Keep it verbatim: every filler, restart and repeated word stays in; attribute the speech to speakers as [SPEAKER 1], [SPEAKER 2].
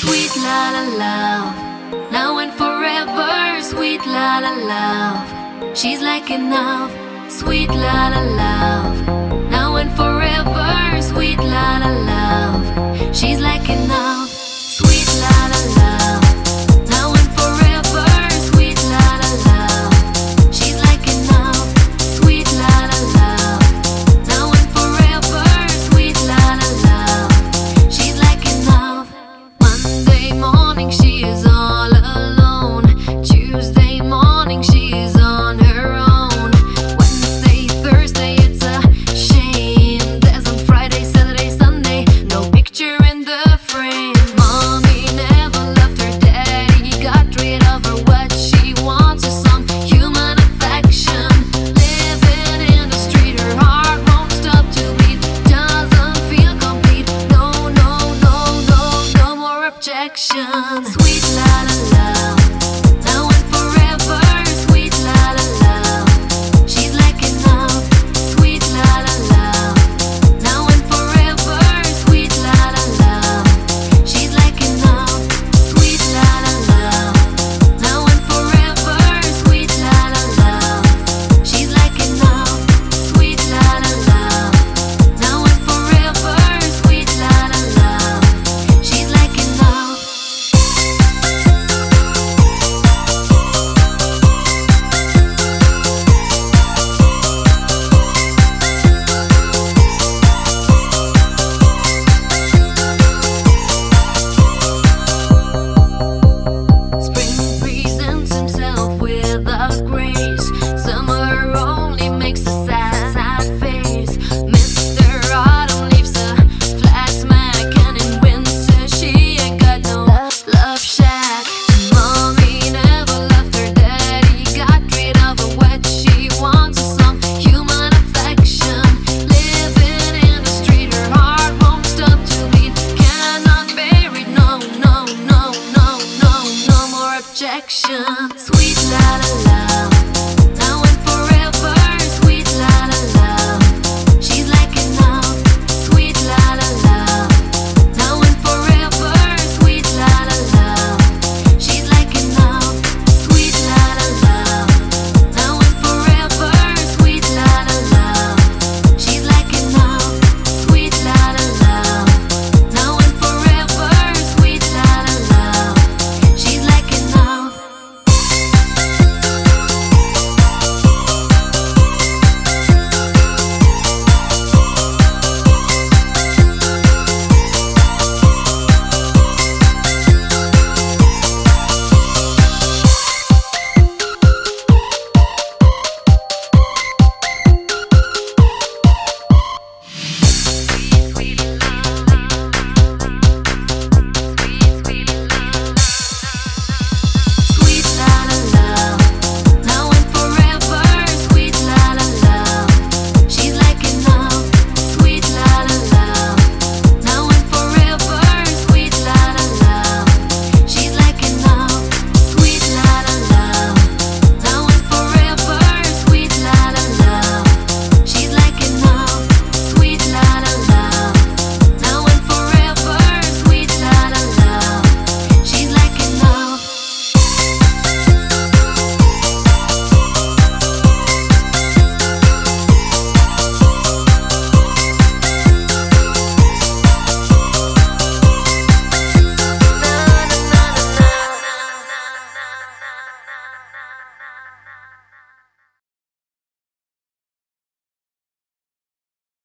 [SPEAKER 1] Sweet la la love, now and forever. Sweet la la love, she's like enough. Sweet la la love, now and forever. Sweet la la love, she's like enough. Sweet la la love, now and forever. Sweet la la love, she's like enough. Sweet la la love, now and forever. Sweet la la love, she's like enough. Monday morning she is all alone. Tuesday morning she is on her own. Wednesday, Thursday it's a shame. There's on Friday, Saturday, Sunday no picture in the frame. Mommy never left her daddy, got rid of her. What she wants is some human affection. Living in the street, her heart won't stop to beat. Doesn't feel complete. No, no, no, no, no more objection. Sweet la la love, now and forever. Sweet la la love, she's like enough. Sweet la la love, now and forever. Sweet la la love, she's like enough. Sweet la la love, now and forever. Sweet la la love, she's like enough. Sweet la la love, now and forever. Sweet la la love, she's like enough. Spring presents himself without grace. Summer only makes a sad, sad face. Mister Autumn leaves a flat smack, and in winter she ain't got no love shack. Mommy never left her daddy, got rid of her. What she wants is some human affection. Living in the street, her heart won't stop to beat. Cannot bear it, no, no, no, no, no, no more objection.